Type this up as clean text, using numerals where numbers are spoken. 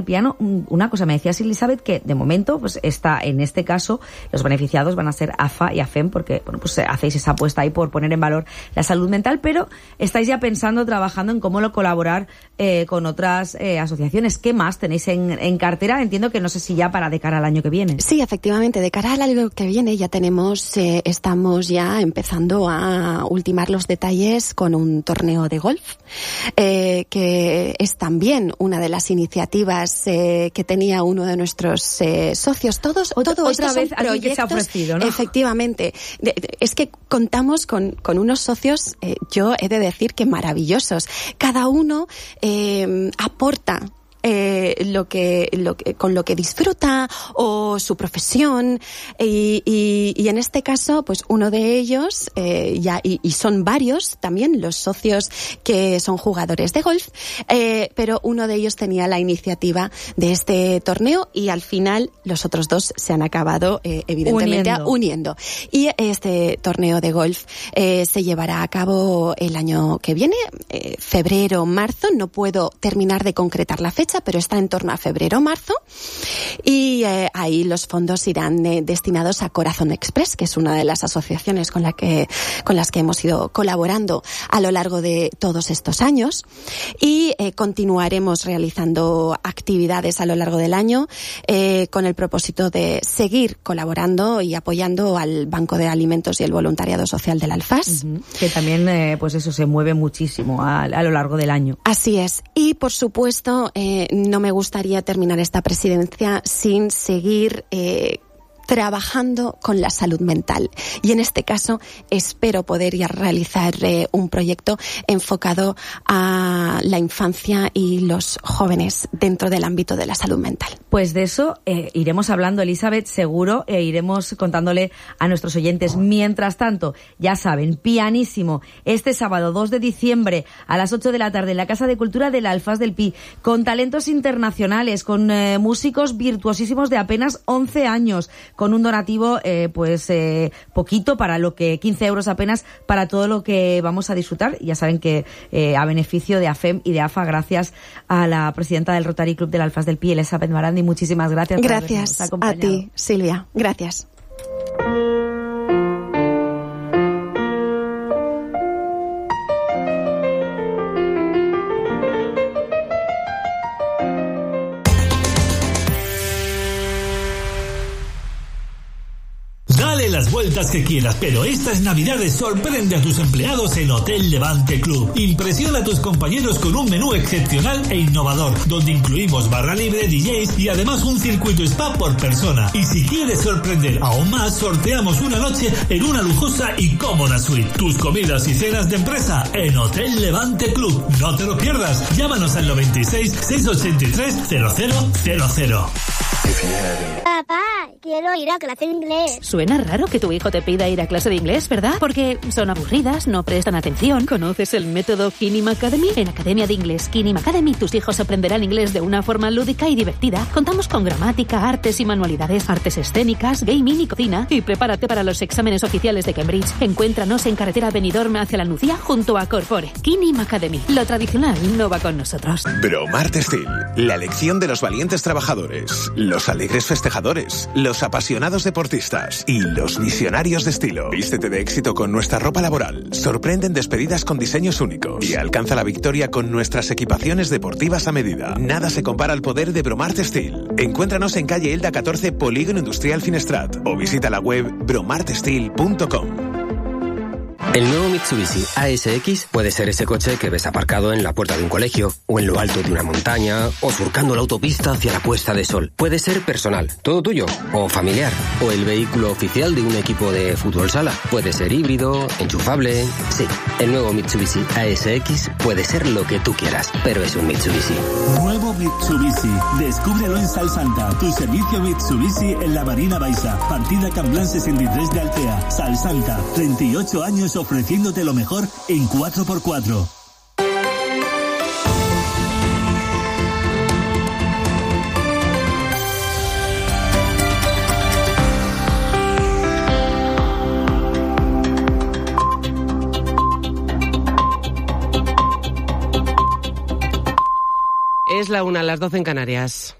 piano. Una cosa, me decías, Elizabeth, que de momento, pues en este caso, los beneficiados van a ser AFA y AFEM, porque, bueno, pues hacéis esa apuesta ahí por poner en valor la salud mental, pero estáis ya pensando, trabajando en cómo colaborar con otras asociaciones. ¿Qué más tenéis en cartera? Entiendo que no sé si ya para de cara al año que viene. Sí, efectivamente, de cara al año que viene ya estamos ya empezando a ultimar los detalles con un torneo de golf, que es también una de las iniciativas que tenía uno de nuestros socios. Otra vez alguien que se ha ofrecido, ¿no? Efectivamente. Es que contamos con unos socios, yo he de decir que maravillosos. Cada uno aporta con lo que disfruta o su profesión y en este caso pues uno de ellos y son varios también los socios que son jugadores de golf, pero uno de ellos tenía la iniciativa de este torneo y al final los otros dos se han acabado evidentemente uniendo. Y este torneo de golf se llevará a cabo el año que viene, febrero, marzo. No puedo terminar de concretar la fecha, pero está en torno a febrero-marzo y ahí los fondos irán destinados a Corazón Express, que es una de las asociaciones con las que hemos ido colaborando a lo largo de todos estos años y continuaremos realizando actividades a lo largo del año con el propósito de seguir colaborando y apoyando al Banco de Alimentos y el Voluntariado Social del Alfás. Que también pues eso se mueve muchísimo a lo largo del año. Así es. Y por supuesto no me gustaría terminar esta presidencia sin seguir trabajando con la salud mental. Y en este caso espero poder ya realizar un proyecto enfocado a la infancia y los jóvenes dentro del ámbito de la salud mental. Pues de eso iremos hablando, Elizabeth, seguro, iremos contándole a nuestros oyentes. Mientras tanto, ya saben, pianísimo, este sábado 2 de diciembre a las 8 de la tarde en la Casa de Cultura del Alfás del Pi, con talentos internacionales, con músicos virtuosísimos de apenas 11 años, con un donativo poquito para lo que 15 euros apenas para todo lo que vamos a disfrutar. Ya saben que a beneficio de AFEM y de AFA, gracias a la presidenta del Rotary Club del Alfás del Pi, Elizabeth Marandi. Muchísimas gracias. Gracias a ti, Silvia. Gracias. Dale las vueltas que quieras, pero estas navidades sorprende a tus empleados en Hotel Levante Club. Impresiona a tus compañeros con un menú excepcional e innovador, donde incluimos barra libre, DJs y además un circuito spa por persona. Y si quieres sorprender aún más, sorteamos una noche en una lujosa y cómoda suite. Tus comidas y cenas de empresa en Hotel Levante Club. No te lo pierdas. Llámanos al 96 683 0000. Papá, quiero ir a clase de inglés. Suena raro que tu hijo te pida ir a clase de inglés, ¿verdad? Porque son aburridas, no prestan atención. ¿Conoces el método Kinim Academy? En Academia de Inglés Kinim Academy, tus hijos aprenderán inglés de una forma lúdica y divertida. Contamos con gramática, artes y manualidades, artes escénicas, gaming y cocina. Y prepárate para los exámenes oficiales de Cambridge. Encuéntranos en carretera Benidorm hacia la Nucía junto a Corpore. Kinim Academy. Lo tradicional no va con nosotros. Bromart Steel. La elección de los valientes trabajadores, los alegres festejadores, los apasionados deportistas y los visionarios de estilo. Vístete de éxito con nuestra ropa laboral. Sorprenden despedidas con diseños únicos y alcanza la victoria con nuestras equipaciones deportivas a medida. Nada se compara al poder de Bromart Steel. Encuéntranos en calle Elda 14, Polígono Industrial Finestrat, o visita la web bromartsteel.com. El nuevo Mitsubishi ASX puede ser ese coche que ves aparcado en la puerta de un colegio, o en lo alto de una montaña, o surcando la autopista hacia la puesta de sol. Puede ser personal, todo tuyo, o familiar, o el vehículo oficial de un equipo de fútbol sala. Puede ser híbrido, enchufable. Sí, el nuevo Mitsubishi ASX puede ser lo que tú quieras, pero es un Mitsubishi. Nuevo Mitsubishi. Descúbrelo en Salsanta, tu servicio Mitsubishi en la Marina Baixa. Partida Camblán 63 de Altea. Salsanta, 38 años ofreciéndote lo mejor en 4x4. Es la 1, las 12 en Canarias.